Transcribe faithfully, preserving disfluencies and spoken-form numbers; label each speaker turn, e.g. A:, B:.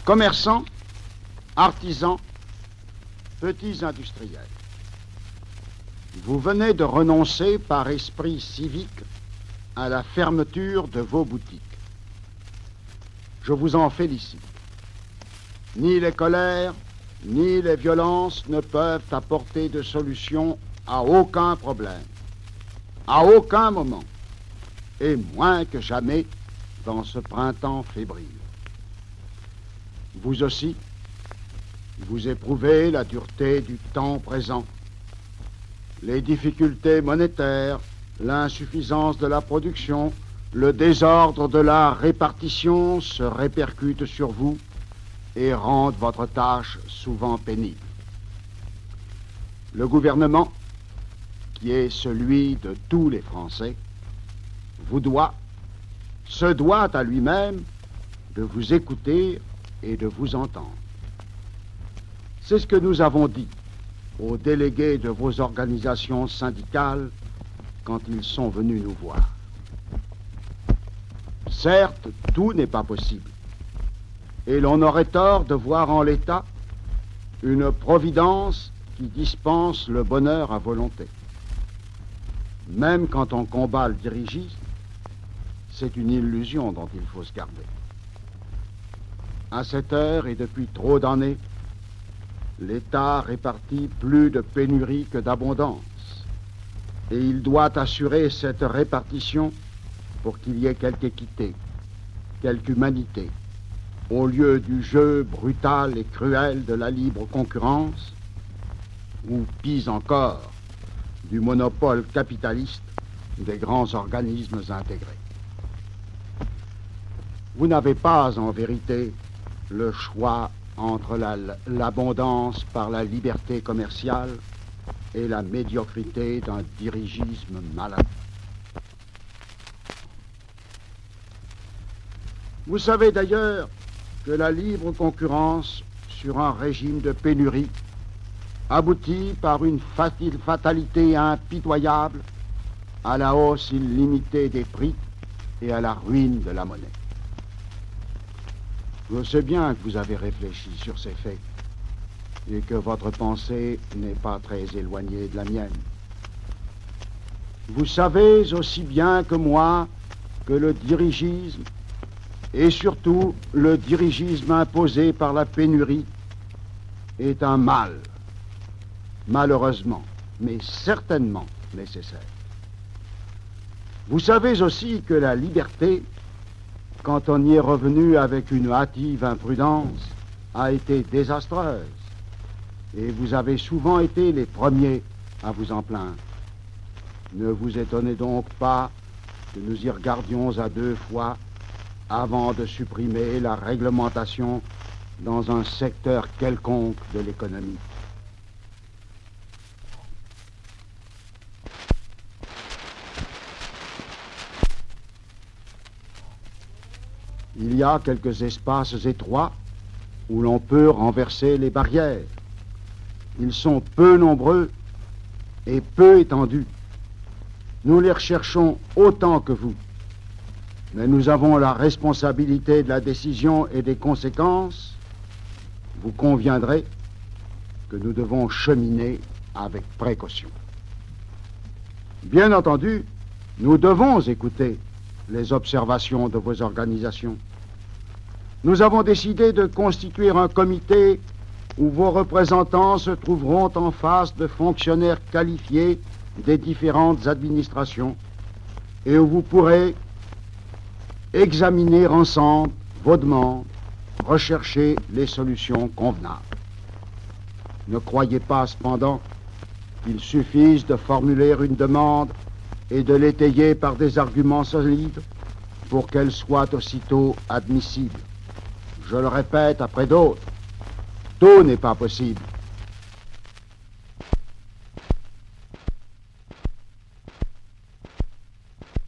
A: Commerçants, artisans, petits industriels, vous venez de renoncer par esprit civique à la fermeture de vos boutiques. Je vous en félicite. Ni les colères, ni les violences ne peuvent apporter de solution à aucun problème, à aucun moment, et moins que jamais dans ce printemps fébrile. Vous aussi, vous éprouvez la dureté du temps présent, les difficultés monétaires, l'insuffisance de la production, le désordre de la répartition se répercutent sur vous et rendent votre tâche souvent pénible. Le gouvernement, qui est celui de tous les Français, vous doit, se doit à lui-même de vous écouter et de vous entendre. C'est ce que nous avons dit aux délégués de vos organisations syndicales quand ils sont venus nous voir. Certes, tout n'est pas possible, et l'on aurait tort de voir en l'État une providence qui dispense le bonheur à volonté. Même quand on combat le dirigisme, c'est une illusion dont il faut se garder. À cette heure et depuis trop d'années, l'État répartit plus de pénurie que d'abondance, et il doit assurer cette répartition pour qu'il y ait quelque équité, quelque humanité, au lieu du jeu brutal et cruel de la libre concurrence, ou pis encore, du monopole capitaliste des grands organismes intégrés. Vous n'avez pas, en vérité, le choix entre la, l'abondance par la liberté commerciale et la médiocrité d'un dirigisme malade. Vous savez d'ailleurs que la libre concurrence sur un régime de pénurie aboutit par une fatalité impitoyable à la hausse illimitée des prix et à la ruine de la monnaie. Je sais bien que vous avez réfléchi sur ces faits et que votre pensée n'est pas très éloignée de la mienne. Vous savez aussi bien que moi que le dirigisme, et surtout le dirigisme imposé par la pénurie, est un mal, malheureusement, mais certainement nécessaire. Vous savez aussi que la liberté, quand on y est revenu avec une hâtive imprudence, a été désastreuse, et vous avez souvent été les premiers à vous en plaindre. Ne vous étonnez donc pas que nous y regardions à deux fois avant de supprimer la réglementation dans un secteur quelconque de l'économie. Il y a quelques espaces étroits où l'on peut renverser les barrières. Ils sont peu nombreux et peu étendus. Nous les recherchons autant que vous. Mais nous avons la responsabilité de la décision et des conséquences. Vous conviendrez que nous devons cheminer avec précaution. Bien entendu, nous devons écouter les observations de vos organisations. Nous avons décidé de constituer un comité où vos représentants se trouveront en face de fonctionnaires qualifiés des différentes administrations et où vous pourrez examiner ensemble vos demandes, rechercher les solutions convenables. Ne croyez pas cependant qu'il suffise de formuler une demande et de l'étayer par des arguments solides pour qu'elle soit aussitôt admissible. Je le répète après d'autres, tout n'est pas possible.